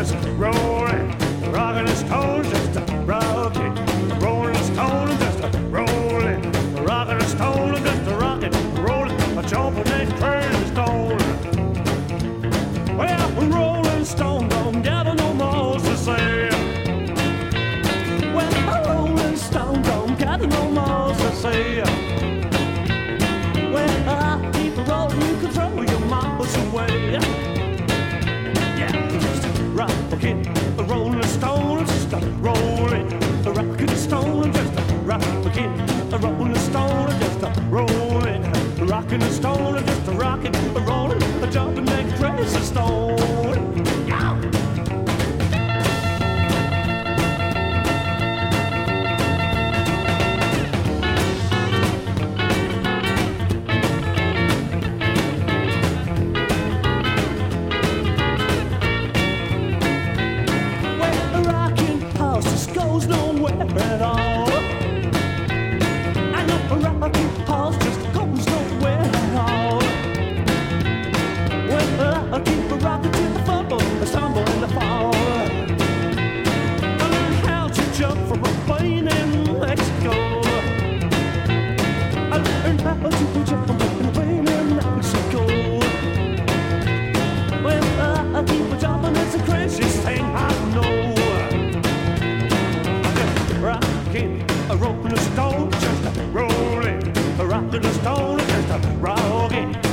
just rolling, rocking the stone, just rocking, rolling the stone, just rolling, rocking the stone, just rocking, rolling, jumping that crazy stone. Well, Rolling Stone don't gather no more to say. Well, Rolling Stone don't gather no more to say. Well, I keep rolling, you can throw your miles away. Rockin', the Rolling Stone, just rolling, the rockin' stone, just rockin', the Rolling Stone, just rolling, rockin' the stone, just rockin', rolling, jumping that crazy stone. Yeah. Goes nowhere at all. I know a rocking horse just goes nowhere at all. Well, I keep a rocking to the fumble, the stumble and the fall. I learned how to jump from a plane in Mexico. I learned how to jump from a plane in Mexico. Well, I keep a jumping, it's the craziest thing I know. Rockin', a rolling stone, just a rolling, a rockin' stone, just a rockin'.